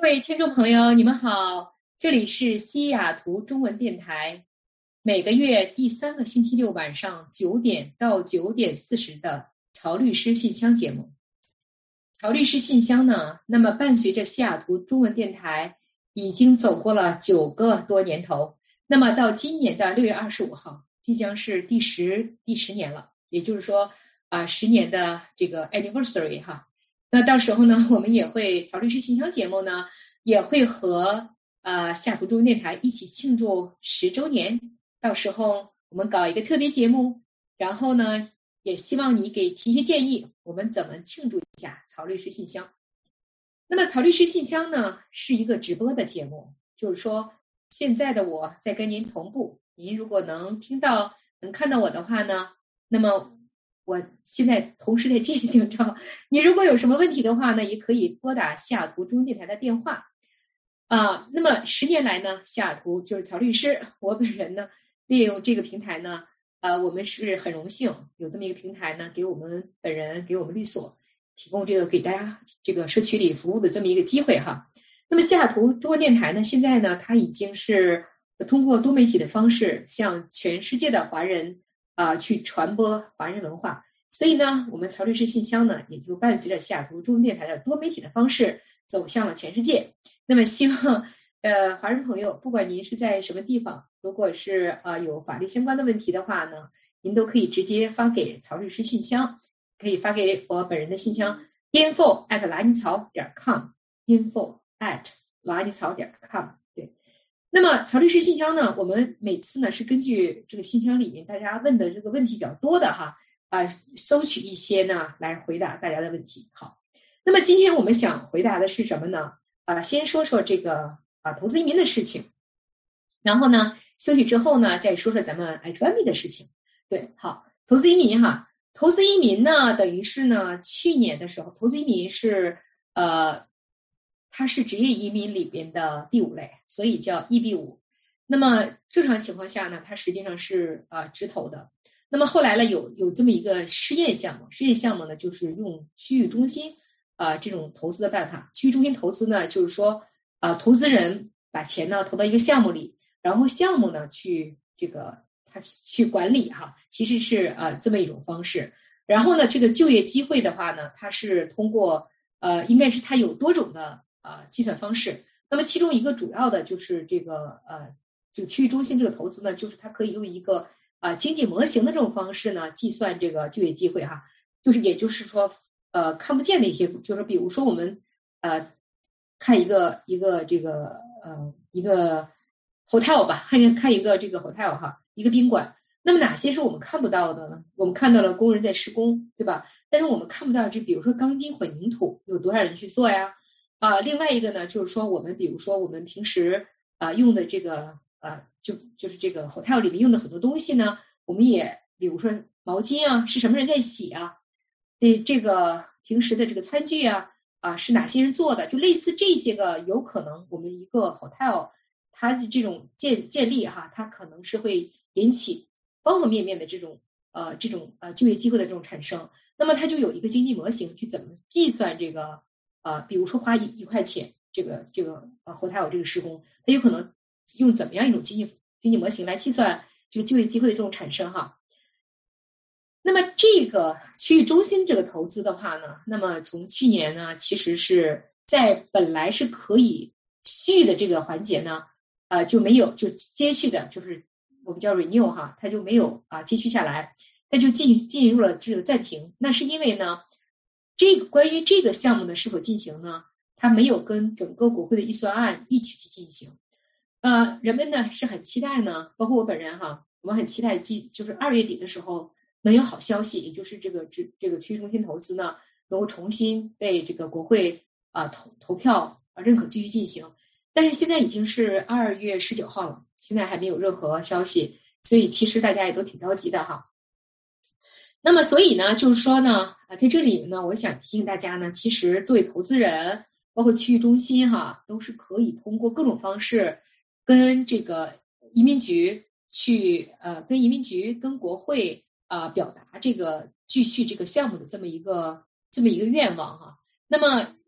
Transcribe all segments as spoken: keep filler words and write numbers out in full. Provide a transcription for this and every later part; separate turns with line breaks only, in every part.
位听众朋友，你们好，这里是西雅图中文电台，每个月第三个星期六晚上九点到九点四十的曹律师信箱节目。曹律师信箱呢，那么伴随着西雅图中文电台已经走过了九个多年头，那么到今年的六月二十五号，即将是第十第十年了，也就是说啊十年的这个 anniversary 哈。那到时候呢，我们也会曹律师信箱节目呢，也会和呃西雅图中文电台一起庆祝十周年。到时候我们搞一个特别节目，然后呢，也希望你给提些建议，我们怎么庆祝一下曹律师信箱。那么曹律师信箱呢，是一个直播的节目，就是说现在的我在跟您同步，您如果能听到能看到我的话呢，那么我现在同时在进行着，你如果有什么问题的话呢，也可以拨打西雅图中文电台的电话啊。那么十年来呢，西雅图就是曹律师，我本人呢利用这个平台呢，呃，我们是很荣幸有这么一个平台呢，给我们本人给我们律所提供这个给大家这个社区里服务的这么一个机会哈。那么西雅图中文电台呢，现在呢，它已经是通过多媒体的方式向全世界的华人啊、呃，去传播华人文化，所以呢，我们曹律师信箱呢，也就伴随着西雅图中文电台的多媒体的方式走向了全世界。那么希望呃华人朋友，不管您是在什么地方，如果是呃有法律相关的问题的话呢，您都可以直接发给曹律师信箱，可以发给我本人的信箱 info at 拉尼曹点 com info at 拉尼曹点 com。那么曹律师信箱呢，我们每次呢是根据这个信箱里面大家问的这个问题比较多的哈啊、呃，搜取一些呢来回答大家的问题。好，那么今天我们想回答的是什么呢？啊、呃，先说说这个啊、呃、投资移民的事情，然后呢休息之后呢再说说咱们 H 一 B 的事情。对，好，投资移民哈，投资移民呢等于是呢去年的时候，投资移民是呃。它是职业移民里边的第五类，所以叫 E B 五。那么正常情况下呢，它实际上是呃直投的。那么后来呢，有有这么一个试验项目，试验项目呢就是用区域中心啊、呃、这种投资的办法。区域中心投资呢，就是说啊、呃、投资人把钱呢投到一个项目里，然后项目呢去这个他去管理哈，其实是啊、呃、这么一种方式。然后呢，这个就业机会的话呢，它是通过呃应该是它有多种的。啊，计算方式，那么其中一个主要的就是这个呃，这个区域中心这个投资呢，就是它可以用一个啊、呃、经济模型的这种方式呢计算这个就业机会哈，就是也就是说呃看不见的一些，就是比如说我们呃看一个一个这个呃一个 hotel 吧，看看一个这个 hotel 哈，一个宾馆，那么哪些是我们看不到的呢？我们看到了工人在施工，对吧？但是我们看不到，就比如说钢筋混凝土有多少人去做呀？啊，另外一个呢，就是说我们比如说我们平时啊用的这个啊就就是这个 hotel 里面用的很多东西呢，我们也比如说毛巾啊是什么人在洗啊，这这个平时的这个餐具啊啊是哪些人做的，就类似这些个有可能我们一个 hotel 它的这种建建立哈，它可能是会引起方方面面的这种呃这种呃就业机会的这种产生，那么它就有一个经济模型去怎么计算这个。啊、呃，比如说花一一块钱，这个这个呃 hotel 这个施工，它有可能用怎么样一种经济经济模型来计算这个就业机会的这种产生哈。那么这个区域中心这个投资的话呢，那么从去年呢，其实是在本来是可以续的这个环节呢，呃就没有就接续的，就是我们叫 renew 哈，它就没有啊继续下来，它就进进入了这个暂停。那是因为呢。这个关于这个项目的是否进行呢？它没有跟整个国会的预算案一起去进行。呃，人们呢是很期待呢，包括我本人哈，我们很期待即就是二月底的时候能有好消息，也就是这个这这个区域中心投资呢能够重新被这个国会啊、呃、投投票啊认可继续进行。但是现在已经是二月十九号了，现在还没有任何消息，所以其实大家也都挺着急的哈。那么所以呢，就是说呢，啊，在这里呢，我想提醒大家呢，其实作为投资人，包括区域中心哈，都是可以通过各种方式跟这个移民局去呃，跟移民局、跟国会啊、呃、表达这个继续这个项目的这么一个这么一个愿望哈。那么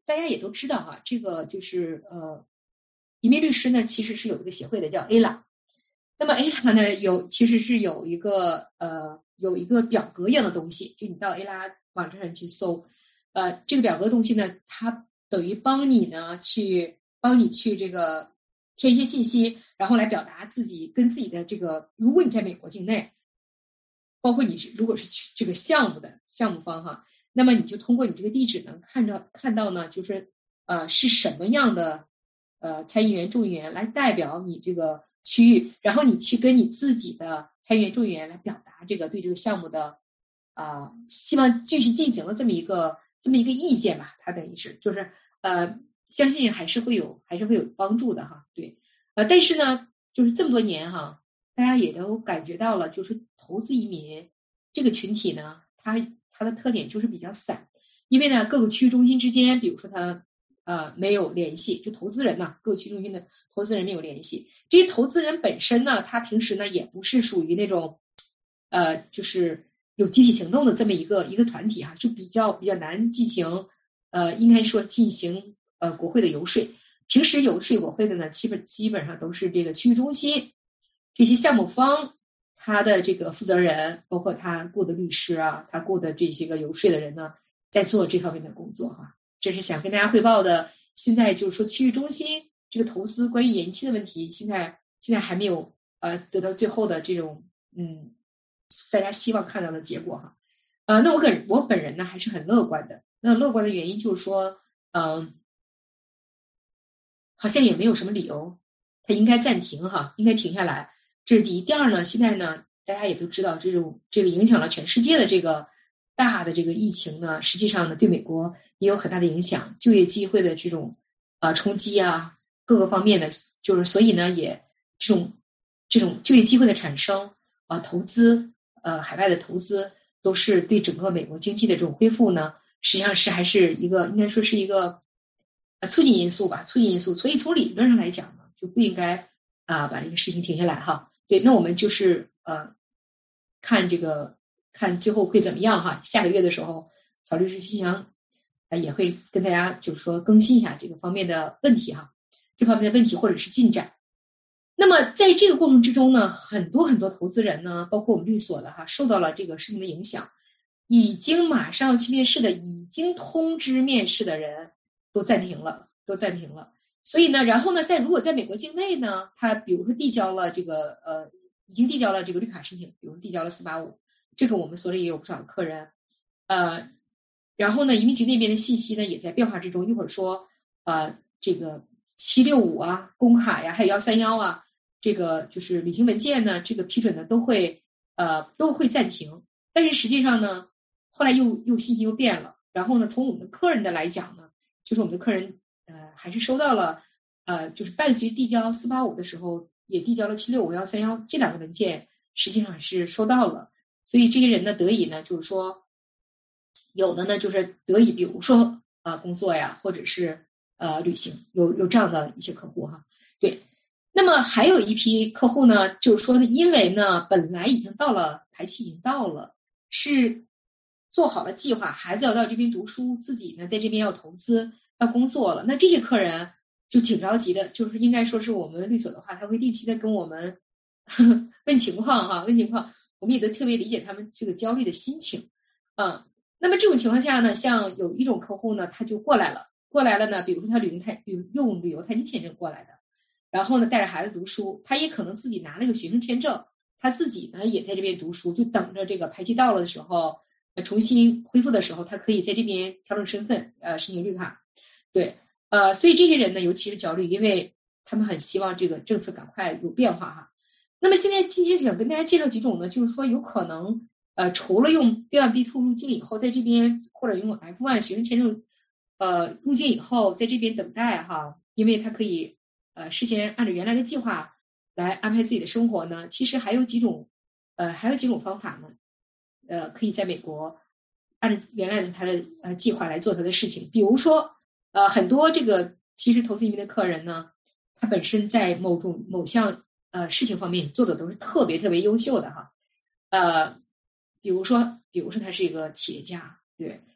大家也都知道哈，这个就是呃，移民律师呢其实是有一个协会的叫 A L A。那么 A L A 呢有其实是有一个呃有一个表格一样的东西，就你到 A L A 网站上去搜，呃这个表格东西呢，它等于帮你呢去帮你去这个填一些信息，然后来表达自己跟自己的这个，如果你在美国境内，包括你是如果是去这个项目的项目方哈，那么你就通过你这个地址呢看着看到呢就是呃是什么样的呃参议员众议员来代表你这个区域，然后你去跟你自己的参议员众议员来表达这个对这个项目的啊、呃、希望继续进行的这么一个这么一个意见吧，它等于是就是呃相信还是会有还是会有帮助的哈，对呃但是呢就是这么多年哈，大家也都感觉到了，就是投资移民这个群体呢，它它的特点就是比较散，因为呢各个区域中心之间，比如说它呃没有联系，就投资人呢各个区域中心的投资人没有联系，这些投资人本身呢，他平时呢也不是属于那种呃就是有集体行动的这么一个一个团体哈，就比较比较难进行呃应该说进行呃国会的游说，平时游说国会的呢，基本基本上都是这个区域中心这些项目方。他的这个负责人，包括他雇的律师啊，他雇的这些个游说的人呢，在做这方面的工作哈。这是想跟大家汇报的。现在就是说区域中心这个投资关于延期的问题，现在现在还没有呃得到最后的这种嗯大家希望看到的结果哈。呃，那我本我本人呢还是很乐观的。那乐观的原因就是说，嗯、呃，好像也没有什么理由，它应该暂停哈，应该停下来。这是第一。第二呢，现在呢，大家也都知道，这种这个影响了全世界的这个大的这个疫情呢，实际上呢，对美国也有很大的影响，就业机会的这种啊、呃、冲击啊，各个方面的，就是所以呢，也这种这种就业机会的产生啊、呃，投资呃海外的投资，都是对整个美国经济的这种恢复呢，实际上是还是一个应该说是一个呃促进因素吧，促进因素。所以从理论上来讲呢，就不应该啊、呃、把这个事情停下来哈。对，那我们就是呃看这个看最后会怎么样哈。下个月的时候，曹律师信箱呃也会跟大家就是说更新一下这个方面的问题哈，这方面的问题或者是进展。那么在这个过程之中呢，很多很多投资人呢，包括我们律所的哈，受到了这个事情的影响，已经马上要去面试的，已经通知面试的人都暂停了，都暂停了。所以呢，然后呢，在如果在美国境内呢，他比如说递交了这个呃，已经递交了这个绿卡申请，比如递交了四八五，这个我们所里也有不少的客人，呃，然后呢，移民局那边的信息呢也在变化之中，一会儿说呃这个七六五啊、工卡呀，还有幺三幺啊，这个就是履行文件呢，这个批准呢都会呃都会暂停，但是实际上呢，后来又又信息又变了，然后呢，从我们的客人的来讲呢，就是我们的客人。呃，还是收到了，呃，就是伴随递交四八五的时候，也递交了七六五幺三幺这两个文件，实际上是收到了。所以这些人呢，得以呢，就是说，有的呢，就是得以，比如说啊、呃，工作呀，或者是呃旅行，有有这样的一些客户哈。对，那么还有一批客户呢，就是说呢，因为呢，本来已经到了排期已经到了，是做好了计划，孩子要到这边读书，自己呢在这边要投资。要工作了，那这些客人就挺着急的，就是应该说是我们律所的话，他会定期的跟我们呵呵问情况哈，问情况，我们也都特别理解他们这个焦虑的心情啊。那么这种情况下呢，像有一种客户呢，他就过来了，过来了呢，比如说他旅游泰用旅游泰金签证过来的，然后呢带着孩子读书，他也可能自己拿了个学生签证，他自己呢也在这边读书，就等着这个排期到了的时候，重新恢复的时候，他可以在这边调整身份，呃，申请绿卡。对，呃，所以这些人呢，尤其是焦虑，因为他们很希望这个政策赶快有变化哈。那么现在今天想跟大家介绍几种呢，就是说有可能呃，除了用 B 一 B 二 入境以后，在这边或者用 F 一 学生签证呃入境以后，在这边等待哈，因为他可以呃事先按照原来的计划来安排自己的生活呢。其实还有几种呃还有几种方法呢，呃，可以在美国按照原来的他的呃计划来做他的事情，比如说。呃，很多这个其实投资移民的客人呢，他本身在某种某项呃事情方面做的都是特别特别优秀的哈，呃，比如说比如说他是一个企业家，对，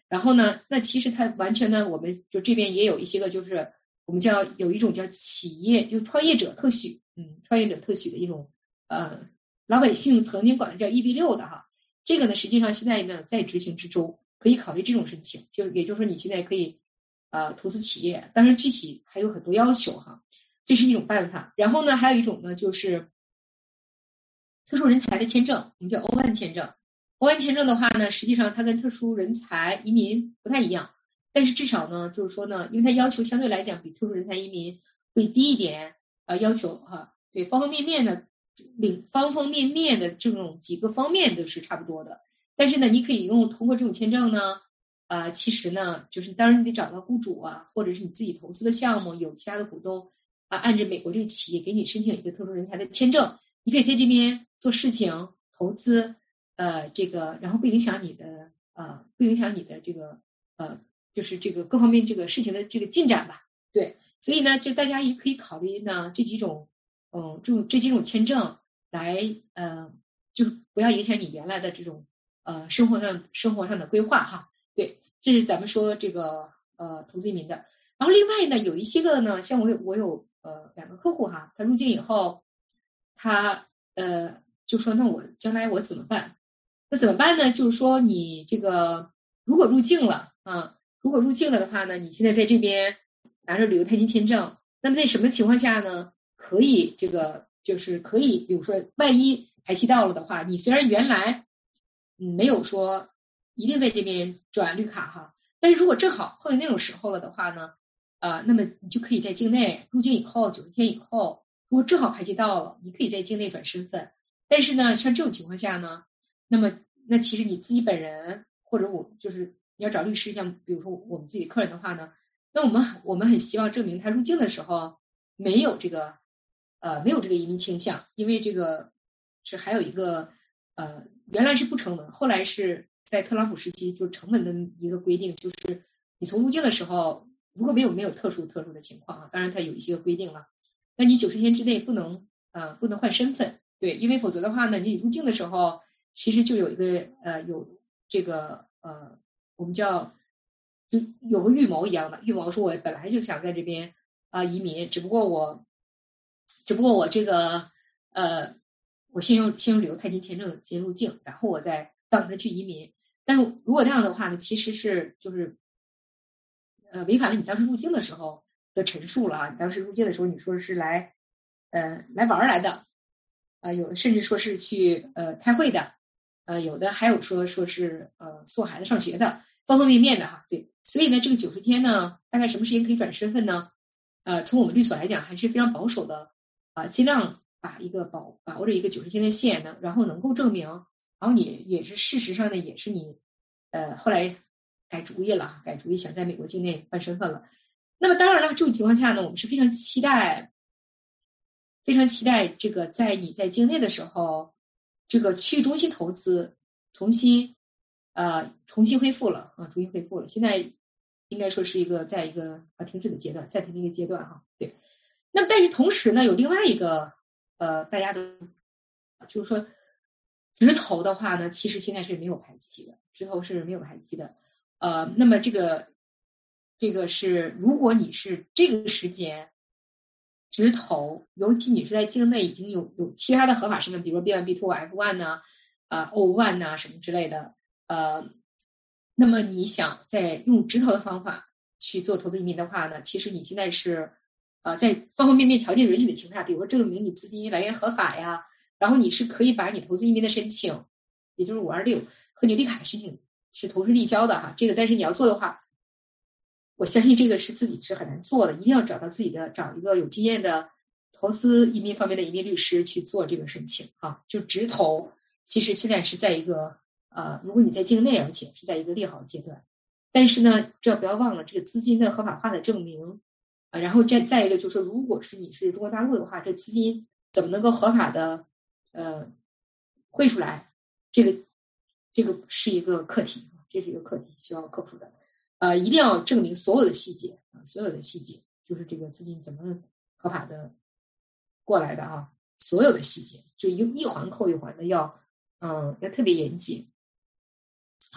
然后呢，那其实它完全呢，我们就这边也有一些个就是我们叫有一种叫企业就创业者特许，嗯，创业者特许的一种呃老百姓曾经管它叫 E B 六的哈，这个呢实际上现在呢在执行之中，可以考虑这种申请，就也就是说你现在可以呃投资企业，当然具体还有很多要求哈，这是一种办法。然后呢，还有一种呢就是特殊人才的签证，我们叫 O 一 签证。O 一 签证的话呢，实际上它跟特殊人才移民不太一样，但是至少呢，就是说呢，因为它要求相对来讲比特殊人才移民会低一点，呃，要求哈，对方方面面的领方方面面的这种几个方面都是差不多的。但是呢，你可以用通过这种签证呢，呃，其实呢，就是当然你得找到雇主啊，或者是你自己投资的项目有其他的股东啊，按照美国这个企业给你申请一个特殊人才的签证，你可以在这边做事情、投资。呃，这个然后不影响你的呃，不影响你的这个呃，就是这个各方面这个事情的这个进展吧。对，所以呢，就大家也可以考虑呢这几种，嗯，这种这几种签证来呃，就不要影响你原来的这种呃生活上生活上的规划哈。对，这是咱们说这个呃投资移民的。然后另外呢，有一些个呢，像我有我有呃两个客户哈，他入境以后，他呃就说那我将来我怎么办？那怎么办呢？就是说你这个如果入境了啊，如果入境了的话呢，你现在在这边拿着旅游探亲签证，那么在什么情况下呢，可以这个就是可以，比如说万一排期到了的话，你虽然原来嗯没有说一定在这边转绿卡哈，但是如果正好碰见那种时候了的话呢，啊，那么你就可以在境内入境以后九十天以后，如果正好排期到了，你可以在境内转身份。但是呢，像这种情况下呢，那么那其实你自己本人或者我就是你要找律师，像比如说我们自己客人的话呢，那我们我们很希望证明他入境的时候没有这个呃没有这个移民倾向，因为这个是还有一个呃原来是不成文，后来是在特朗普时期就成文的一个规定，就是你从入境的时候如果没有没有特殊特殊的情况啊，当然它有一些规定了，那你九十天之内不能呃不能换身份。对，因为否则的话呢，你入境的时候其实就有一个呃有这个呃我们叫就有个预谋一样的，预谋说我本来就想在这边啊、呃、移民，只不过我只不过我这个呃我先用先用旅游探亲签证先入境，然后我再等着去移民。但是如果那样的话呢，其实是就是呃违反了你当时入境的时候的陈述了啊，你当时入境的时候你说是来呃来玩来的。呃，有的甚至说是去呃开会的，呃，有的还有说说是呃送孩子上学的，方方面面的哈，对，所以呢，这个九十天呢，大概什么时间可以转身份呢？呃，从我们律所来讲，还是非常保守的，啊、呃，尽量把一个保把握着一个九十天的线呢，然后能够证明，然后你也是事实上呢，也是你呃后来改主意了，改主意想在美国境内换身份了。那么当然了，这种情况下呢，我们是非常期待。非常期待这个在你在境内的时候，这个区域中心投资重新呃重新恢复了啊，重新恢复了。现在应该说是一个在一个呃停止的阶段，暂停的一个阶段哈。对，那么但是同时呢，有另外一个呃大家都就是说直投的话呢，其实现在是没有排期的，直投是没有排期的。呃，那么这个这个是如果你是这个时间。直投，尤其你是在境内已经有有其他的合法身份，比如说 B 一 B 二 F 一 呐啊 O 一 呐什么之类的，呃，那么你想在用直投的方法去做投资移民的话呢，其实你现在是呃在方方面面条件允许的情况下，比如说证明你资金来源合法呀，然后你是可以把你投资移民的申请，也就是五二六和你绿卡申请是同时递交的哈，这个但是你要做的话。我相信这个是自己是很难做的，一定要找到自己的找一个有经验的投资移民方面的移民律师去做这个申请啊，就直投。其实现在是在一个呃，如果你在境内，而且是在一个利好阶段，但是呢，这不要忘了这个资金的合法化的证明啊，然后再再一个就是说，如果是你是中国大陆的话，这资金怎么能够合法的呃汇出来？这个这个是一个课题，这是一个课题需要克服的。呃，一定要证明所有的细节啊，所有的细节，就是这个资金怎么合法的过来的啊，所有的细节，就一一环扣一环的要，嗯，要特别严谨。好，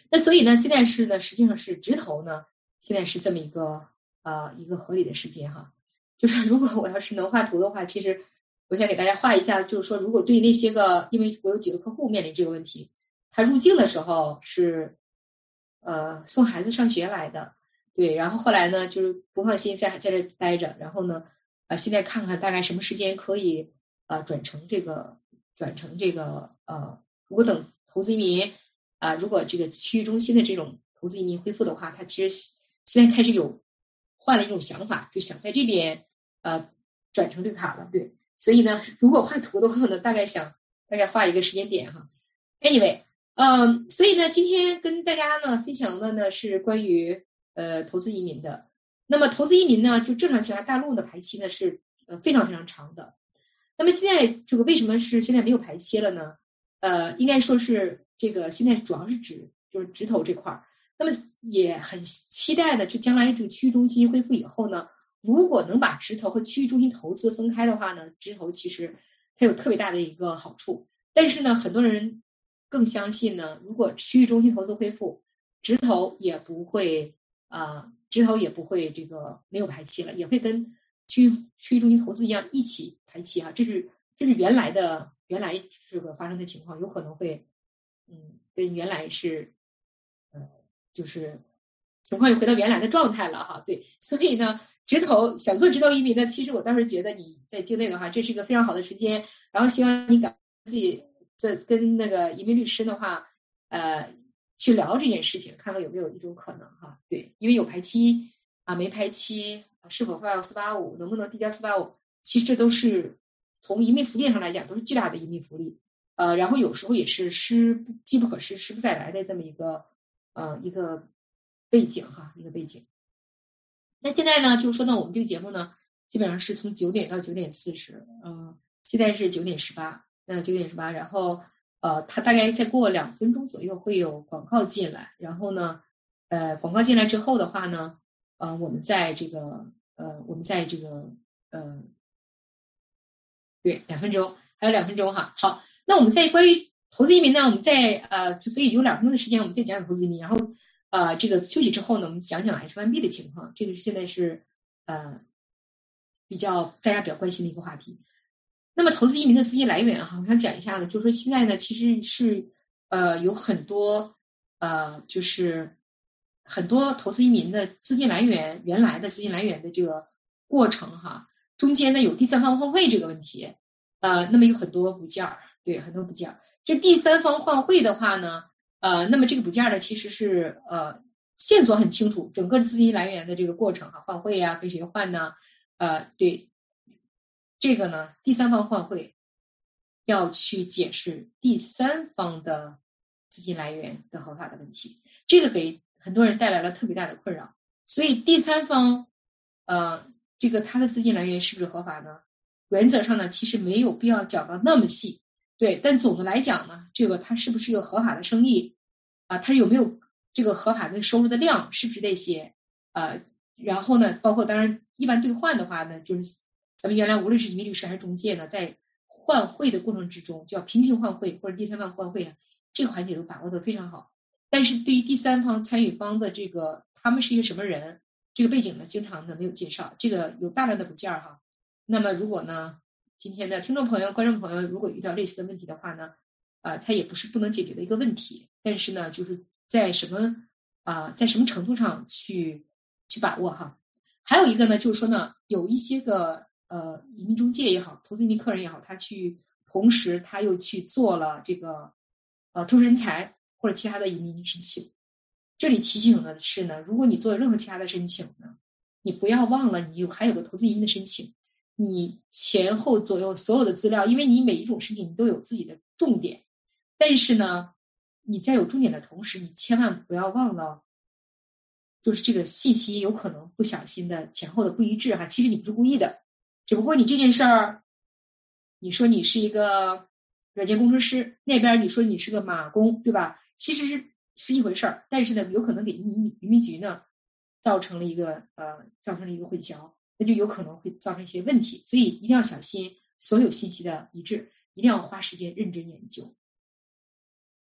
那所以呢，现在是呢，实际上是直投呢，现在是这么一个呃一个合理的时间哈。就是如果我要是能画图的话，其实我想给大家画一下，就是说如果对那些个，因为我有几个客户面临这个问题，他入境的时候是呃送孩子上学来的，对，然后后来呢就是不放心在在这待着，然后呢呃现在看看大概什么时间可以呃转成这个转成这个呃如果等投资移民啊、呃，如果这个区域中心的这种投资移民恢复的话，他其实现在开始有换了一种想法，就想在这边呃转成绿卡了，对，所以呢，如果画图的话呢，大概想大概画一个时间点哈。Anyway， 嗯，所以呢，今天跟大家呢分享的呢是关于呃投资移民的。那么投资移民呢，就正常情况下，大陆的排期呢是呃非常非常长的。那么现在这个为什么是现在没有排期了呢？呃，应该说是这个现在主要是指就是直投这块儿。那么也很期待的，就将来这个区域中心恢复以后呢，如果能把直投和区域中心投资分开的话呢，直投其实它有特别大的一个好处。但是呢，很多人更相信呢，如果区域中心投资恢复，直投也不会啊、呃，直投也不会这个没有排期了，也会跟区域区域中心投资一样一起排期哈、啊，这是这是原来的原来这个发生的情况，有可能会嗯跟原来是呃就是情况又回到原来的状态了哈，对，所以呢，直投想做直投移民的，其实我当时觉得你在境内的话，这是一个非常好的时间，然后希望你赶自己这跟那个移民律师的话，呃，去聊这件事情，看看有没有一种可能哈，对，因为有排期啊，没排期，是否发到四八五，能不能递交四八五，其实这都是从移民福利上来讲都是巨大的移民福利，呃，然后有时候也是失机不可失，失不再来的这么一个呃一个背景哈，一个背景。那现在呢，就是说呢，我们这个节目呢，基本上是从九点到九点四十，嗯，现在是九点十八，那九点十八，然后呃，它大概再过两分钟左右会有广告进来，然后呢，呃，广告进来之后的话呢，呃，我们在这个呃，我们在这个呃，对，两分钟，还有两分钟哈，好，那我们在关于投资移民呢，我们在呃，所以有两分钟的时间，我们再讲讲投资移民，然后。呃，这个休息之后呢，我们讲讲 H 一 B 的情况，这个是现在是呃比较大家比较关心的一个话题。那么投资移民的资金来源哈，我想讲一下呢，就是说现在呢其实是呃有很多呃就是很多投资移民的资金来源，原来的资金来源的这个过程哈，中间呢有第三方换汇这个问题，呃，那么有很多部件，对，很多部件。这第三方换汇的话呢。呃，那么这个补件呢，其实是呃线索很清楚，整个资金来源的这个过程哈、啊，换汇呀、啊，跟谁换呢？呃，对，这个呢，第三方换汇要去解释第三方的资金来源的合法的问题，这个给很多人带来了特别大的困扰。所以第三方呃这个它的资金来源是不是合法呢？原则上呢，其实没有必要讲到那么细。对，但总的来讲呢，这个它是不是一个合法的生意啊？它有没有这个合法的收入的量，是不是这些？呃，然后呢，包括当然一般兑换的话呢，就是咱们原来无论是移民律师还是中介呢，在换汇的过程之中，叫平行换汇或者第三方换汇啊，这个环节都把握的非常好。但是对于第三方参与方的这个他们是一个什么人，这个背景呢，经常呢没有介绍，这个有大量的补件哈。那么如果呢？今天的听众朋友、观众朋友，如果遇到类似的问题的话呢，啊、呃，它也不是不能解决的一个问题，但是呢，就是在什么啊、呃，在什么程度上去去把握哈。还有一个呢，就是说呢，有一些个呃移民中介也好，投资移民客人也好，他去同时他又去做了这个呃投资人才或者其他的移民申请。这里提醒的是呢，如果你做任何其他的申请呢，你不要忘了你有还有个投资移民的申请。你前后左右所有的资料，因为你每一种申请你都有自己的重点，但是呢，你在有重点的同时，你千万不要忘了，就是这个信息有可能不小心的前后的不一致哈，其实你不是故意的，只不过你这件事儿，你说你是一个软件工程师，那边你说你是个码工，对吧？其实是是一回事儿，但是呢，有可能给移民移民局呢造成了一个呃造成了一个混淆。那就有可能会造成一些问题，所以一定要小心所有信息的一致，一定要花时间认真研究。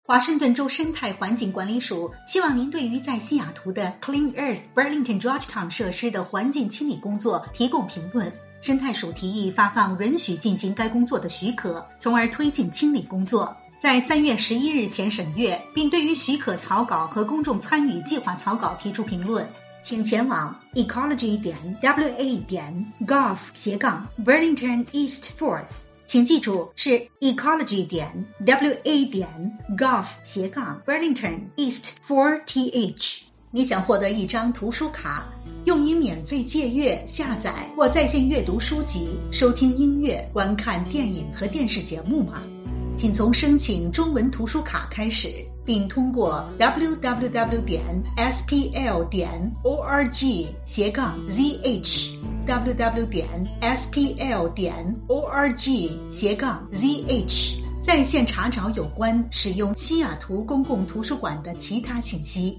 华盛顿州生态环境管理署希望您对于在西雅图的 Clean Earth Burlington Georgetown 设施的环境清理工作提供评论。生态署提议发放允许进行该工作的许可，从而推进清理工作。在三月十一日前审阅，并对于许可草稿和公众参与计划草稿提出评论，请前往 ecology 点 w a 点 gov 斜杠 Burlington East Fourth。请记住是 ecology 点 w a 点 gov 斜杠 Burlington East four T H。你想获得一张图书卡，用于免费借阅、下载或在线阅读书籍、收听音乐、观看电影和电视节目吗？请从申请中文图书卡开始，并通过 w w w 点 s p l 点 org 斜杠 z h w w 点 s p l 点 org 斜杠 z h 在线查找有关使用西雅图公共图书馆的其他信息。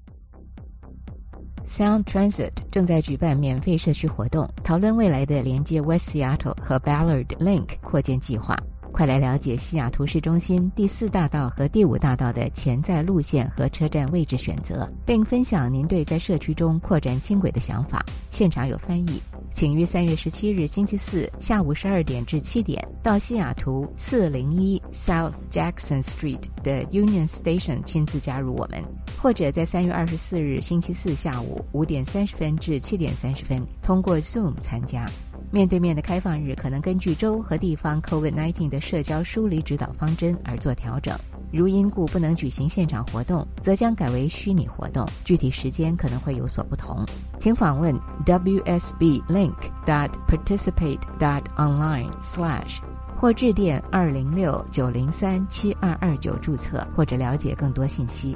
Sound Transit 正在举办免费社区活动，讨论未来的连接 West Seattle 和 Ballard Link 扩建计划。快来了解西雅图市中心第四大道和第五大道的潜在路线和车站位置选择，并分享您对在社区中扩展轻轨的想法。现场有翻译，请于三月十七日星期四下午十二点至七点到西雅图四零一 South Jackson Street 的 Union Station 亲自加入我们，或者在三月二十四日星期四下午五点三十分至七点三十分通过 Zoom 参加。面对面的开放日可能根据州和地方 COVID 十九 的社交疏离指导方针而做调整，如因故不能举行现场活动，则将改为虚拟活动，具体时间可能会有所不同。请访问 w s b link dot participate dot online slash 或致电二零六九零三七二二九注册，或者了解更多信息。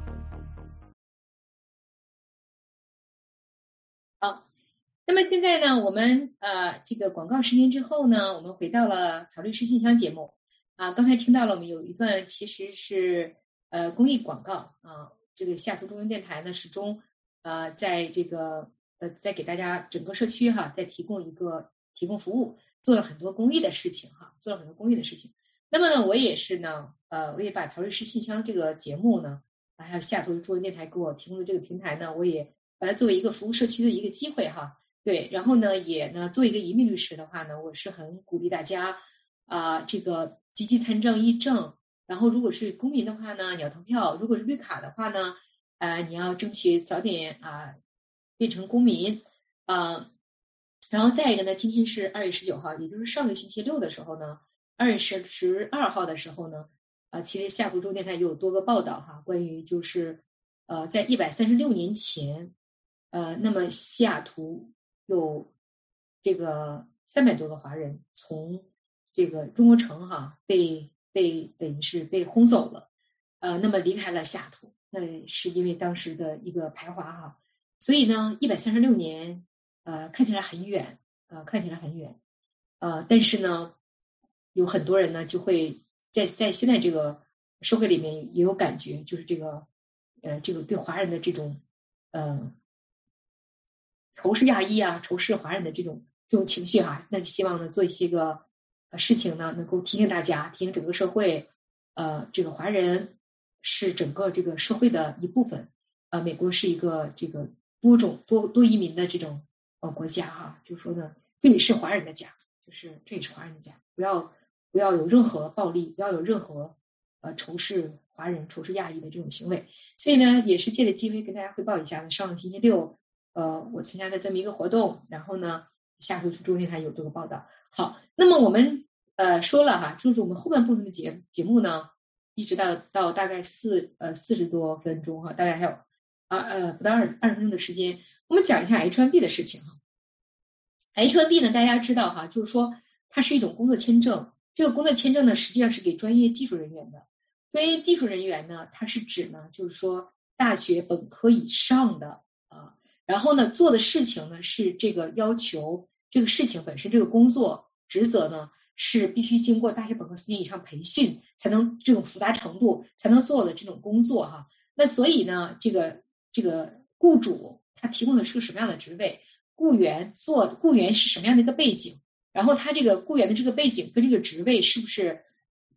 好，那么现在呢，我们呃这个广告时间之后呢，我们回到了曹律师信箱节目啊。刚才听到了我们有一段其实是呃公益广告啊，这个西雅图中文电台呢始终呃在这个呃在给大家整个社区哈，在提供一个提供服务，做了很多公益的事情哈，做了很多公益的事情。那么呢，我也是呢呃我也把曹律师信箱这个节目呢，还有西雅图中文电台给我提供的这个平台呢，我也把它作为一个服务社区的一个机会哈。对，然后呢，也呢，作为一个移民律师的话呢，我是很鼓励大家啊、呃，这个积极参政议政。然后，如果是公民的话呢，你要投票；如果是绿卡的话呢，呃，你要争取早点啊、呃、变成公民啊、呃。然后再一个呢，今天是二月十九号，也就是上个星期六的时候呢，二月十十二号的时候呢，啊、呃，其实西雅图中文电台也有多个报道哈，关于就是呃，在一百三十六年前，呃，那么西雅图有这个三百多个华人从这个中国城哈被被等于是被轰走了，呃，那么离开了西雅图，那是因为当时的一个排华哈，所以呢，一百三十六年呃看起来很远，呃看起来很远，呃，但是呢，有很多人呢就会在在现在这个社会里面也有感觉，就是这个呃这个对华人的这种呃。仇视亚裔啊，仇视华人的这种这种情绪哈、啊，那希望呢做一些个呃事情呢，能够提醒大家，提醒整个社会，呃，这个华人是整个这个社会的一部分，呃，美国是一个这个多种多多移民的这种呃国家哈、啊，就是说呢，这里是华人的家，就是这也是华人的家，不要不要有任何暴力，不要有任何呃仇视华人、仇视亚裔的这种行为，所以呢，也是借着机会跟大家汇报一下呢，上个星期六。呃，我参加的这么一个活动，然后呢，下回中文电台有这个报道。好，那么我们呃说了哈，就是我们后半部分的节节目呢，一直到到大概四呃四十多分钟哈，大概还有啊呃不到二二十分钟的时间，我们讲一下 H 一 B 的事情哈。H 一 B 呢，大家知道哈，就是说它是一种工作签证，这个工作签证呢，实际上是给专业技术人员的。专业技术人员呢，它是指呢，就是说大学本科以上的啊。然后呢，做的事情呢是这个要求，这个事情本身这个工作职责呢是必须经过大学本科四年以上培训才能这种复杂程度才能做的这种工作哈。那所以呢，这个这个雇主他提供的是个什么样的职位，雇员做雇员是什么样的一个背景，然后他这个雇员的这个背景跟这个职位是不是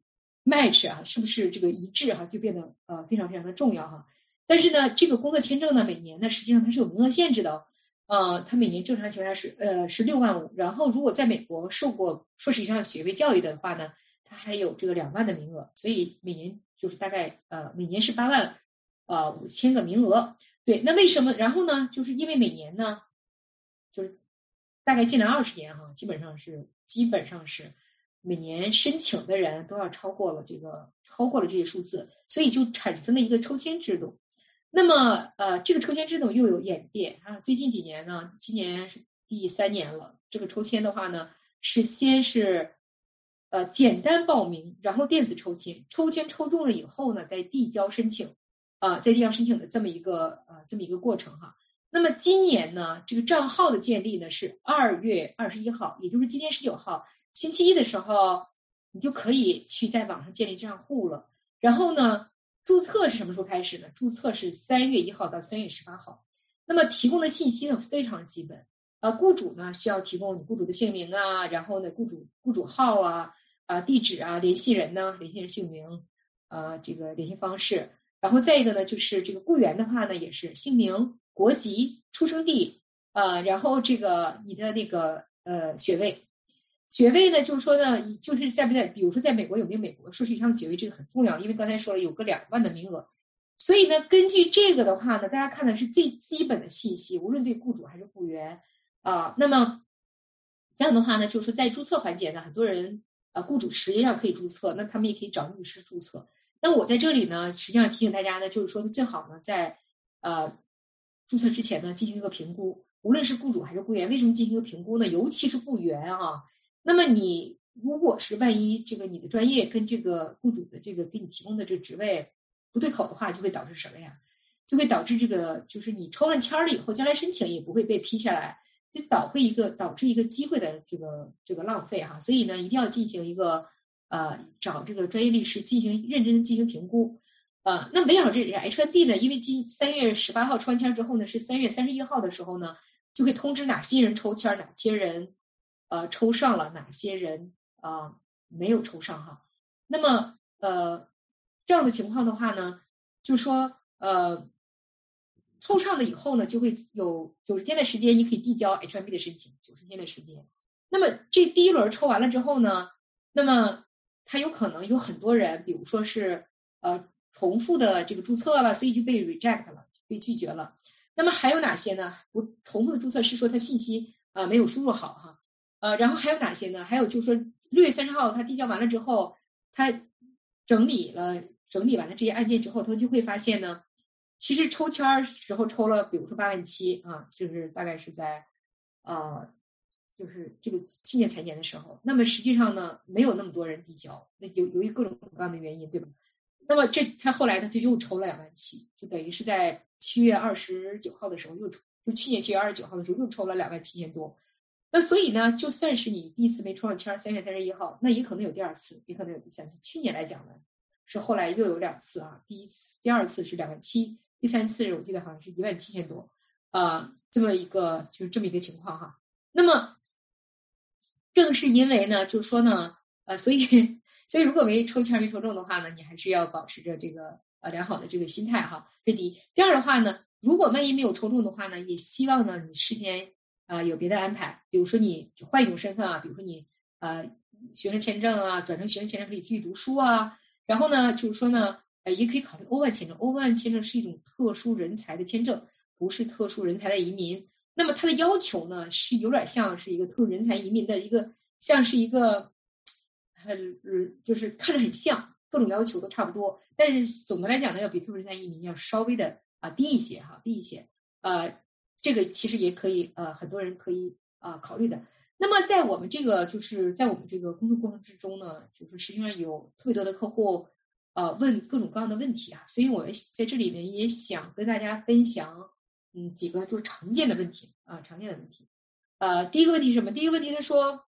match 啊，是不是这个一致哈、啊，就变得呃非常非常的重要哈。但是呢，这个工作签证呢，每年呢实际上它是有名额限制的，呃，它每年正常情况下是呃是六万五，然后如果在美国受过硕士以上学位教育的话呢，它还有这个两万的名额，所以每年就是大概呃每年是八万呃五千个名额。对，那为什么？然后呢，就是因为每年呢，就是大概近了二十年哈，基本上是基本上是每年申请的人都要超过了这个超过了这些数字，所以就产生了一个抽签制度。那么呃，这个抽签制度又有演变啊，最近几年呢，今年是第三年了。这个抽签的话呢，是先是呃简单报名，然后电子抽签，抽签抽中了以后呢，再递交申请啊、呃，再递交申请的这么一个呃这么一个过程哈。那么今年呢，这个账号的建立呢是二月二十一号，也就是今天十九号星期一的时候，你就可以去在网上建立账户了。然后呢，注册是什么时候开始呢？注册是三月一号到三月十八号。那么提供的信息呢非常基本，呃，雇主呢需要提供你雇主的姓名啊，然后呢雇主雇主号啊、啊、呃、地址啊、联系人呢、联系人姓名啊、呃、这个联系方式，然后再一个呢就是这个雇员的话呢也是姓名、国籍、出生地啊、呃，然后这个你的那个呃学位。学位呢，就是说呢，就是在不在，比如说在美国有没有美国硕士以上的学位，这个很重要，因为刚才说了有个两万的名额，所以呢，根据这个的话呢，大家看的是最基本的信息，无论对雇主还是雇员啊、呃，那么这样的话呢，就是在注册环节呢，很多人啊、呃，雇主实际上可以注册，那他们也可以找律师注册。那我在这里呢，实际上提醒大家呢，就是说最好呢，在呃注册之前呢，进行一个评估，无论是雇主还是雇员，为什么进行一个评估呢？尤其是雇员啊。那么你如果是万一这个你的专业跟这个雇主的这个给你提供的这个职位不对口的话，就会导致什么呀？就会导致这个就是你抽了签了以后，将来申请也不会被批下来，就导会一个导致一个机会的这个这个浪费哈。所以呢，一定要进行一个呃找这个专业律师进行认真的进行评估。呃，那围绕这 H 一 B 呢，因为今三月十八号抽完签之后呢，是三月三十一号的时候呢，就会通知哪些人抽签，哪些人。呃，抽上了哪些人啊、呃、没有抽上哈？那么呃这样的情况的话呢，就说呃抽上了以后呢，就会有九十天的时间，你可以递交 H 一 B 的申请，九十天的时间。那么这第一轮抽完了之后呢，那么他有可能有很多人，比如说是呃重复的这个注册了，所以就被 reject 了，被拒绝了。那么还有哪些呢？不重复的注册是说他信息啊、呃、没有输入好哈。呃，然后还有哪些呢？还有就是说，六月三十号他递交完了之后，他整理了整理完了这些案件之后，他就会发现呢，其实抽签时候抽了，比如说八万七啊，就是大概是在呃，就是这个去年财年的时候，那么实际上呢，没有那么多人递交，那由由于各种各样的原因，对吧？那么这他后来呢，就又抽了两万七，就等于是在七月二十九号的时候又抽，就去年七月二十九号的时候又抽了两万七千多。那所以呢，就算是你第一次没抽上签，三月三十一号，那也可能有第二次，也可能有第三次。去年来讲呢，是后来又有两次啊，第一次、第二次是两万七，第三次我记得好像是一万七千多啊、呃，这么一个就是这么一个情况哈。那么正是因为呢，就是说呢，呃，所以所以如果没抽签没抽中的话呢，你还是要保持着这个呃良好的这个心态哈，这第一。第二的话呢，如果万一没有抽中的话呢，也希望呢你事先。啊、呃，有别的安排，比如说你换一种身份啊，比如说你呃学生签证啊，转成学生签证可以继续读书啊，然后呢，就是说呢，呃，也可以考虑欧万签证，欧万签证是一种特殊人才的签证，不是特殊人才的移民。那么它的要求呢，是有点像是一个特殊人才移民的一个，像是一个很、呃、就是看着很像，各种要求都差不多，但是总的来讲呢，要比特殊人才移民要稍微的啊、呃、低一些哈，低一些，呃。这个其实也可以呃很多人可以啊、呃、考虑的。那么在我们这个就是在我们这个工作过程之中呢，就是实际上有特别多的客户呃问各种各样的问题啊，所以我在这里呢也想跟大家分享嗯几个就是常见的问题啊常见的问题。呃第一个问题是什么？第一个问题是说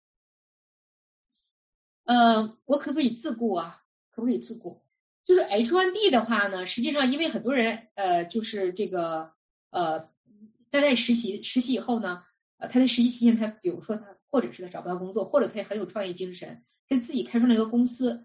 呃我可不可以自雇啊？可不可以自雇？就是 H 一 B 的话呢，实际上因为很多人呃就是这个呃。在在实习实习以后呢，呃，他在实习期间，他比如说他或者是他找不到工作，或者他很有创业精神，他自己开创了一个公司。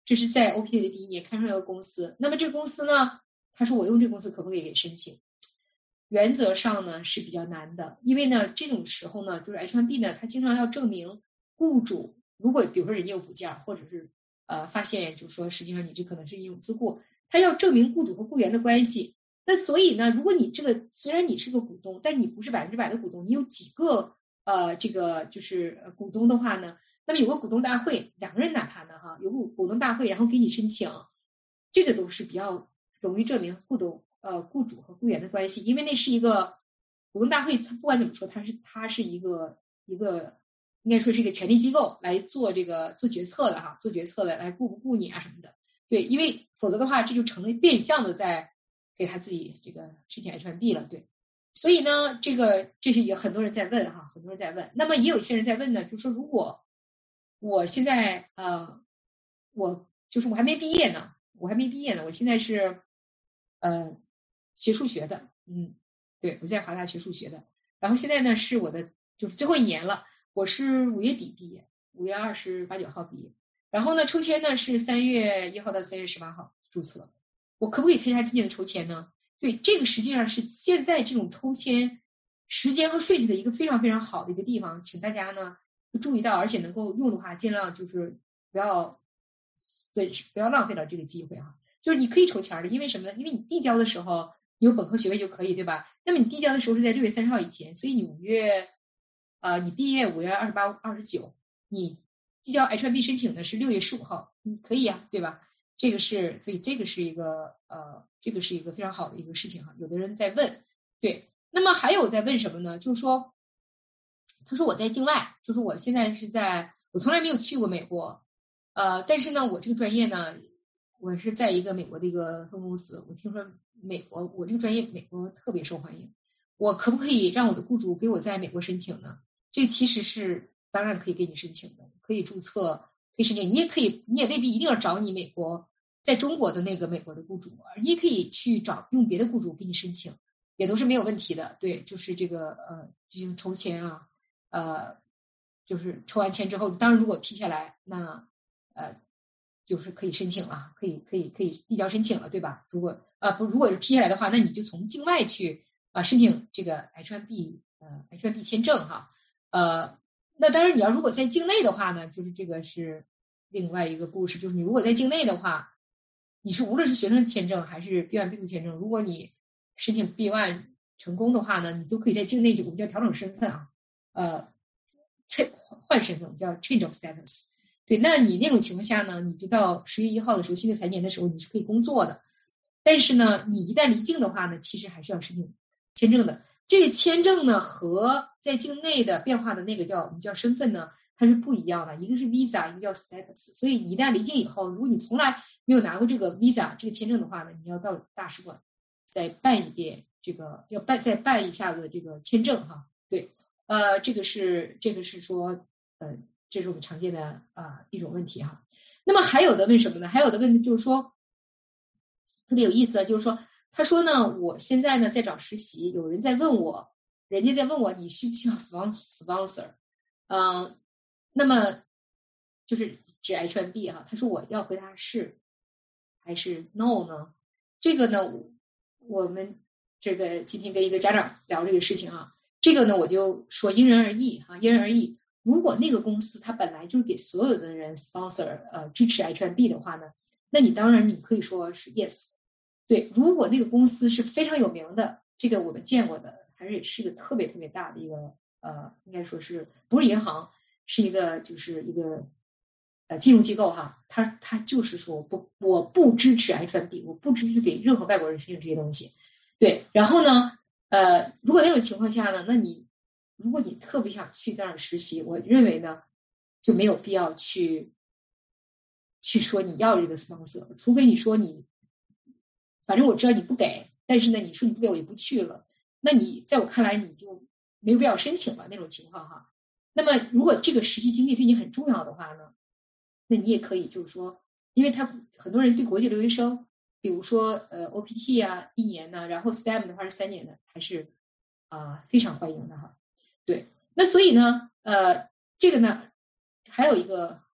这是在 O P T 的第一年看上一个公司，那么这个公司呢，他说我用这个公司可不可以给申请？原则上呢是比较难的，因为呢这种时候呢，就是 H 一 B 呢，他经常要证明雇主，如果比如说人家有补件，或者是呃发现就是说实际上你这可能是一种自雇，他要证明雇主和雇员的关系。那所以呢，如果你这个虽然你是个股东，但是你不是百分之百的股东，你有几个呃这个就是股东的话呢，那么有个股东大会，两个人哪怕呢哈，有个股东大会，然后给你申请，这个都是比较容易证明雇董呃雇主和雇员的关系，因为那是一个股东大会，它不管怎么说，它是它是一个一个应该说是一个权力机构来做这个做决策的哈，做决策的来雇不雇你啊什么的，对，因为否则的话这就成了变相的在给他自己这个申请 H 一 B 了，对，所以呢，这个这是有很多人在问哈，很多人在问，那么也有一些人在问呢，就是说如果我现在呃我就是我还没毕业呢，我还没毕业呢，我现在是呃学数学的，嗯，对，我在华大学数学的，然后现在呢是我的就是最后一年了，我是五月底毕业，五月二十八九号毕业，然后呢抽签呢是三月一号到三月十八号注册，我可不可以参加今年的抽签呢？对，这个实际上是现在这种抽签时间和顺序的一个非常非常好的一个地方，请大家呢注意到，而且能够用的话，尽量就是不要损失，不要浪费了这个机会啊。就是你可以抽签的，因为什么呢？因为你递交的时候有本科学位就可以，对吧？那么你递交的时候是在六月三十号以前，所以你五月呃你毕业五月二十八、二十九，你递交 H 一 B 申请的是六月十五号，你可以啊，对吧？这个是，所以这个是一个呃，这个是一个非常好的一个事情哈。有的人在问，对，那么还有在问什么呢？就是说，他说我在境外，就是我现在是在，我从来没有去过美国，呃，但是呢，我这个专业呢，我是在一个美国的一个分公司，我听说美国我这个专业美国特别受欢迎，我可不可以让我的雇主给我在美国申请呢？这其实是当然可以给你申请的，可以注册。可以申请，你也可以，你也未必一定要找你美国在中国的那个美国的雇主，你也可以去找用别的雇主给你申请，也都是没有问题的。对，就是这个呃进行抽签啊，呃就是抽完签之后，当然如果批下来，那呃就是可以申请了，可以可以可以递交申请了，对吧？如果呃不如果是批下来的话，那你就从境外去啊、呃、申请这个 H 一 B 呃 H 一 B 签证哈，呃。那当然你要如果在境内的话呢，就是这个是另外一个故事，就是你如果在境内的话，你是无论是学生签证还是 B 一 B 签证，如果你申请 B 一 成功的话呢，你都可以在境内就我们叫调整身份啊，呃换身份，我们叫 change of status。对，那你那种情况下呢，你就到十月一号的时候，新的财年的时候，你是可以工作的。但是呢，你一旦离境的话呢，其实还是要申请签证的。这个签证呢和在境内的变化的那个叫我们叫身份呢，它是不一样的，一个是 visa， 一个叫 status。所以你一旦离境以后，如果你从来没有拿过这个 visa 这个签证的话呢，你要到大使馆再办一遍这个，要办再办一下子这个签证哈。对，呃，这个是这个是说，呃，这是我们常见的啊、呃、一种问题哈。那么还有的问什么呢？还有的问题就是说特别有意思，就是说。他说呢，我现在呢在找实习，有人在问我，人家在问我你需不需要 sponsor， 嗯，那么就是指 H 一 B 哈，他说我要回答是还是 no 呢？这个呢，我们这个今天跟一个家长聊这个事情啊，这个呢我就说因人而异哈，因人而异。如果那个公司它本来就是给所有的人 sponsor 呃支持 H 一 B 的话呢，那你当然你可以说是 yes。对，如果那个公司是非常有名的，这个我们见过的，还是是个特别特别大的一个呃，应该说是不是银行，是一个就是一个呃金融机构哈，他他就是说不我不支持 H 一 B， 我不支持给任何外国人申请这些东西。对，然后呢呃，如果那种情况下呢，那你如果你特别想去那儿实习，我认为呢就没有必要去去说你要这个 sponsor， 除非你说你。反正我知道你不给，但是呢，你说你不给我也不去了，那你在我看来你就没有必要申请了那种情况哈。那么如果这个实习经历对你很重要的话呢，那你也可以就是说，因为他很多人对国际留学生，比如说呃 O P T 啊一年呢，然后 S T E M 的话是三年的，还是啊、呃、非常欢迎的哈。对，那所以呢呃这个呢还有一个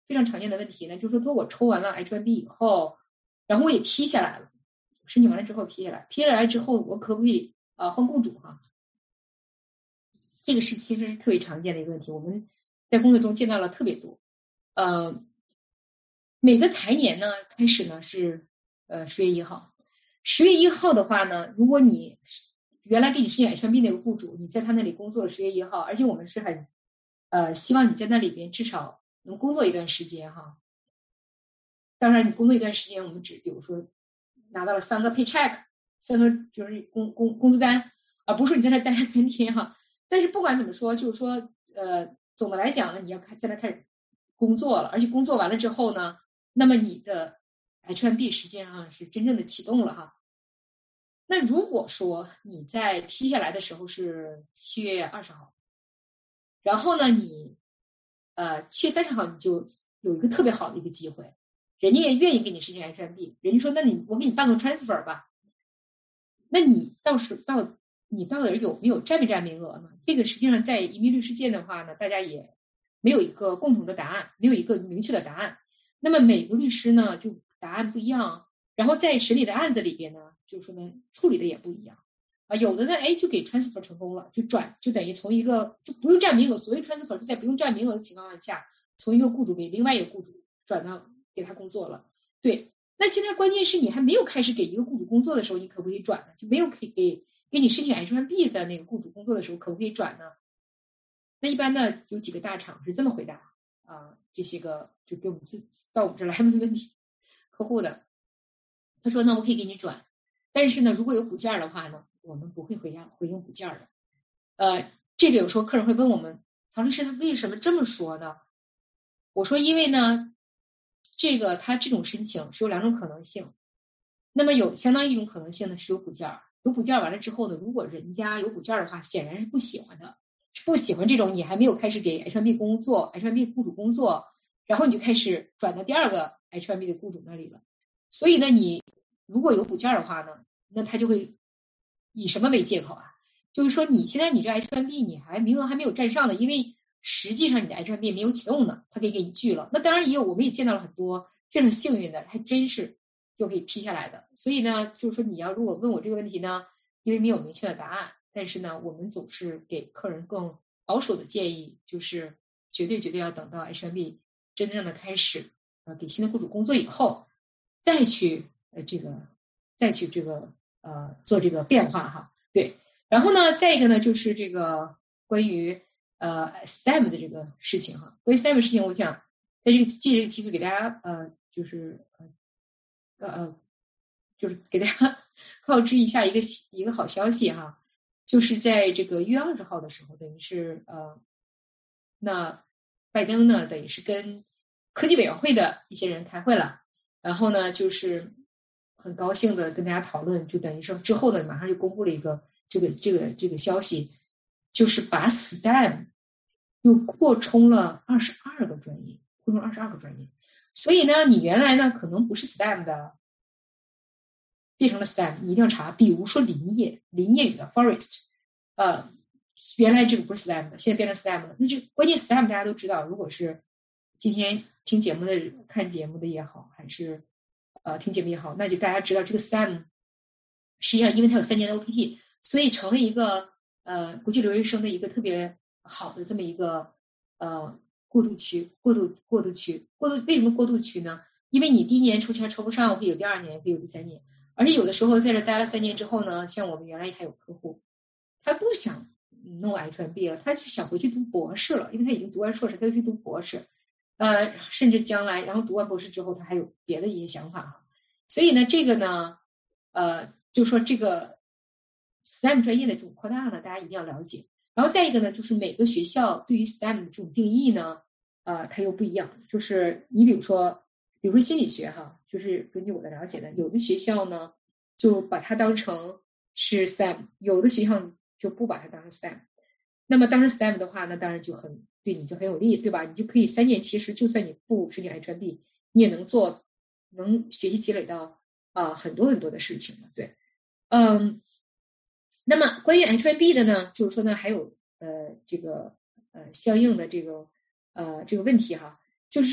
非常常见的问题呢，就是说我抽完了 H 一 B 以后，然后我也批下来了，申请完了之后批下来，批下来之后我可不可以啊换雇主哈？这个是其实是特别常见的一个问题，我们在工作中见到了特别多。呃，每个财年呢开始呢是呃十月一号，十月一号的话呢，如果你原来给你申请 H 一 B 那个雇主，你在他那里工作了十月一号，而且我们是很呃希望你在那里边至少能工作一段时间哈。当然你工作一段时间，我们只比如说拿到了三个 paycheck， 三个就是工工工资单，而不是你在那待了三天哈。但是不管怎么说，就是说呃总的来讲呢，你要在那开始工作了，而且工作完了之后呢，那么你的 H 一 B 实际上是真正的启动了哈。那如果说你在批下来的时候是七月二十号，然后呢你呃七月三十号你就有一个特别好的一个机会，人家也愿意给你申请 H 一 B， 人家说那你我给你办个 transfer 吧，那你到时到你到底有没有占没占名额呢？这个实际上在移民律师界的话呢，大家也没有一个共同的答案，没有一个明确的答案。那么每个律师呢就答案不一样，然后在审理的案子里边呢，就是说呢处理的也不一样啊。有的呢哎就给 transfer 成功了，就转就等于从一个就不用占名额，所谓 transfer 是在不用占名额的情况下，从一个雇主给另外一个雇主转到给他工作了。对，那现在关键是你还没有开始给一个雇主工作的时候，你可不可以转呢？就没有可以给给你申请 H 一 B 的那个雇主工作的时候，可不可以转呢？那一般呢有几个大厂是这么回答啊，这些个就给我们自到我们这来问问题客户的，他说呢我可以给你转，但是呢如果有补件的话呢，我们不会回应回应补件的。呃，这个有时候客人会问我们，曹律师他为什么这么说呢？我说因为呢这个他这种申请是有两种可能性，那么有相当一种可能性呢是有补件，有补件完了之后呢，如果人家有补件的话，显然是不喜欢的，是不喜欢这种你还没有开始给 H 一 B 工作 H 一 B 雇主工作，然后你就开始转到第二个 H 一 B 的雇主那里了。所以呢你如果有补件的话呢，那他就会以什么为借口啊？就是说你现在你这 H 一 B 你还名额还没有占上的，因为实际上你的 H 一 B 没有启动呢，他可以给你拒了。那当然也有，我们也见到了很多非常幸运的，还真是就可以批下来的。所以呢就是说你要如果问我这个问题呢，因为没有明确的答案，但是呢我们总是给客人更保守的建议，就是绝对绝对要等到 H 一 B 真正的开始呃给新的雇主工作以后，再去呃这个再去这个呃做这个变化哈。对，然后呢再一个呢就是这个关于呃 S T E M 的这个事情哈。关于 S T E M 的事情，我想在这个借这个机会给大家呃就是呃呃就是给大家告知一下一个一个好消息哈，就是在这个一月二十号的时候，等于是呃那拜登呢等于是跟科技委员会的一些人开会了，然后呢就是很高兴的跟大家讨论，就等于说之后呢马上就公布了一个这个这个这个消息，就是把 S T E M 又扩充了二十二个专业，扩充二十二个专业。所以呢你原来呢可能不是 S T E M 的，变成了 S T E M， 你一定要查，比如说林业林业语的 forest 呃原来这个不是 S T E M 的，现在变成 S T E M 了。那这关键 S T E M 大家都知道，如果是今天听节目的看节目的也好，还是呃听节目也好，那就大家知道这个 S T E M 实际上因为它有三年的 O P T， 所以成为一个呃国际留学生的一个特别好的这么一个呃过渡区过渡过渡区过渡为什么过渡区呢？因为你第一年抽签抽不上，会有第二年，会有第三年，而且有的时候在这待了三年之后呢，像我们原来还有客户，他不想弄 H 一 B 了，他就想回去读博士了，因为他已经读完硕士，他就去读博士，呃，甚至将来然后读完博士之后，他还有别的一些想法哈。所以呢，这个呢，呃，就说这个 S T E M 专业的这种扩大呢，大家一定要了解。然后再一个呢，就是每个学校对于 S T E M 的这种定义呢，呃，它又不一样。就是你比如说，比如说心理学哈，就是根据我的了解呢，有的学校呢就把它当成是 S T E M， 有的学校就不把它当成 S T E M。那么当成 S T E M 的话，那当然就很对你就很有利，对吧？你就可以三年，其实就算你不申请 H 一 B， 你也能做，能学习积累到啊、呃、很多很多的事情了，对，嗯。那么关于 H 一 B 的呢，就是说呢还有呃这个呃相应的这个呃这个问题哈，就是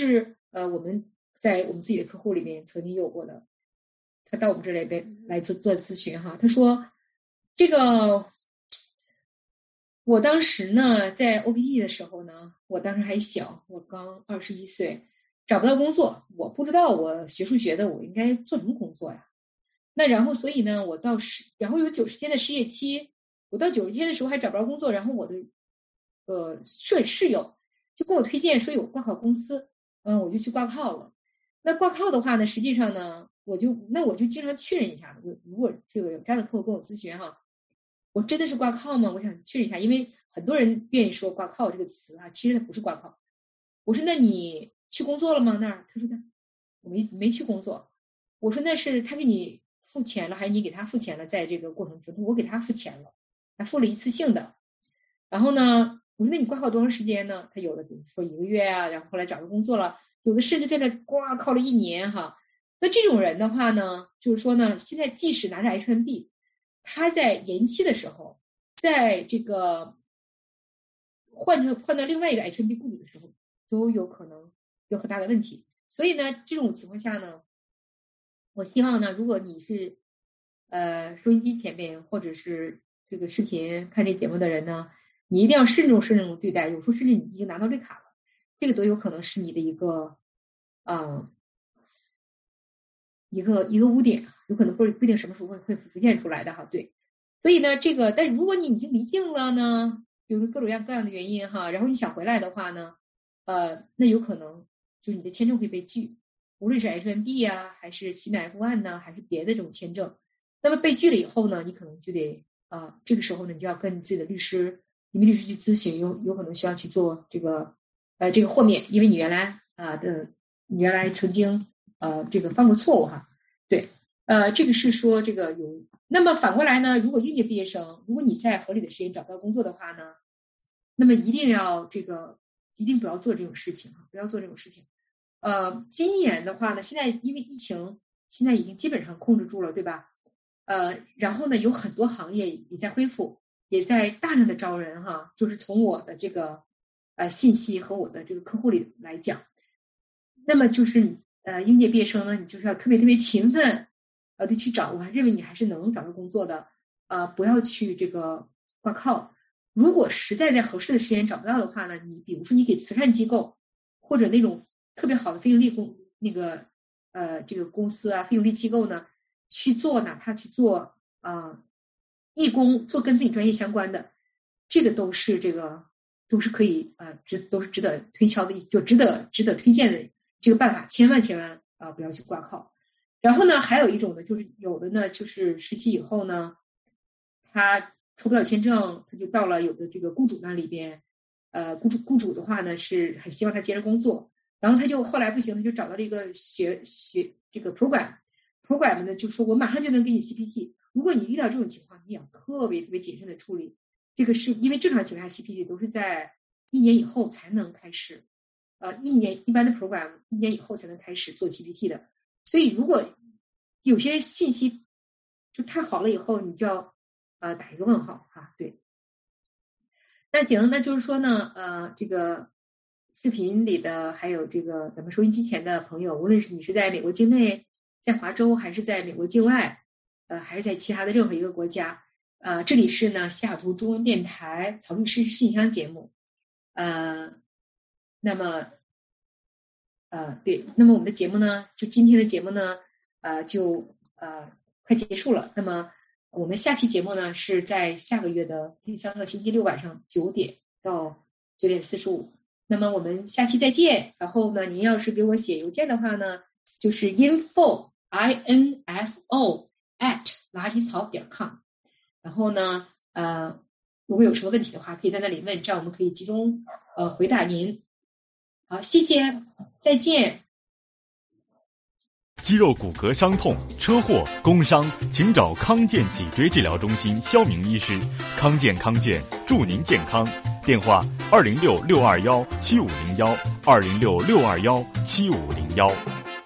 呃，我们在我们自己的客户里面曾经有过的，他到我们这里来来做做咨询哈，他说这个我当时呢在 O P T 的时候呢，我当时还小，我刚二十一岁，找不到工作，我不知道我学数学的我应该做什么工作呀？那然后所以呢，我到十，然后有九十天的失业期，我到九十天的时候还找不着工作，然后我的呃舍室友就跟我推荐说有挂靠公司，嗯，我就去挂靠了。那挂靠的话呢，实际上呢，我就那我就经常确认一下，如果这个有这样的客户跟我咨询哈，我真的是挂靠吗？我想确认一下，因为很多人愿意说挂靠这个词啊，其实它不是挂靠。我说那你去工作了吗？那儿他说他我没没去工作。我说那是他给你付钱了还是你给他付钱了？在这个过程中我给他付钱了，他付了一次性的。然后呢我说那你挂靠多长时间呢？他有的比如说一个月啊，然后后来找到工作了，有的甚至在那挂靠了一年哈。那这种人的话呢，就是说呢，现在即使拿着 H 一 B， 他在延期的时候，在这个换成换到另外一个 H 一 B 雇主的时候，都有可能有很大的问题。所以呢，这种情况下呢，我希望呢，如果你是呃收音机前面或者是这个视频看这节目的人呢，你一定要慎重慎重对待。有时候甚至你已经拿到绿卡了，这个都有可能是你的一个啊、呃、一个一个污点，有可能不不一定什么时候会会浮现出来的哈。对，所以呢，这个但如果你已经离境了呢，有各种各样各样的原因哈，然后你想回来的话呢，呃，那有可能就是你的签证会被拒。无论是 H 一 B 啊，还是西南 F 一 呢，还是别的这种签证，那么被拒了以后呢，你可能就得啊、呃，这个时候呢，你就要跟你自己的律师、移民律师去咨询，有有可能需要去做这个呃这个豁免，因为你原来啊、呃、的你原来曾经呃这个犯过错误哈，对，呃这个是说这个有。那么反过来呢，如果应届毕业生，如果你在合理的时间找不到工作的话呢，那么一定要这个一定不要做这种事情啊，不要做这种事情。呃，今年的话呢，现在因为疫情，现在已经基本上控制住了，对吧？呃，然后呢，有很多行业也在恢复，也在大量的招人哈。就是从我的这个呃信息和我的这个客户里来讲，那么就是呃应届毕业生呢，你就是要特别特别勤奋，呃，得去找。我还认为你还是能找到工作的，呃，不要去这个挂靠。如果实在在合适的时间找不到的话呢，你比如说你给慈善机构或者那种特别好的非盈利公那个呃这个公司啊，非盈利机构呢去做，哪怕去做啊、呃、义工，做跟自己专业相关的，这个都是这个都是可以呃值都是值得推敲的，就值得值得推荐的这个办法，千万千万啊、呃、不要去挂靠。然后呢，还有一种呢，就是有的呢就是实习以后呢，他抽不到签证，他就到了有的这个雇主那里边，呃雇主雇主的话呢是很希望他接着工作。然后他就后来不行，他就找到了一个学学这个 program program 呢，就说我马上就能给你 C P T。如果你遇到这种情况，你要特别特别谨慎的处理。这个是因为正常情况下 C P T 都是在一年以后才能开始，呃，一年一般的 program 一年以后才能开始做 C P T 的。所以如果有些信息就太好了以后，你就要呃打一个问号哈。对，那行，那就是说呢，呃，这个。视频里的还有这个咱们收音机前的朋友，无论是你是在美国境内，在华州，还是在美国境外，呃，还是在其他的任何一个国家，呃，这里是呢西雅图中文电台曹律师信箱节目，呃，那么呃对，那么我们的节目呢，就今天的节目呢，呃就呃快结束了。那么我们下期节目呢是在下个月的第三个星期六晚上九点到九点四十五。那么我们下期再见。然后呢，您要是给我写邮件的话呢，就是 info i n f o at 垃圾草点 com。然后呢，呃，如果有什么问题的话，可以在那里问，这样我们可以集中呃回答您。好，谢谢，再见。
肌肉骨骼伤痛、车祸、工伤，请找康健脊椎治疗中心肖明医师。康健康健，祝您健康。电话二零六六二幺七五零幺，二零六六二幺七五零幺。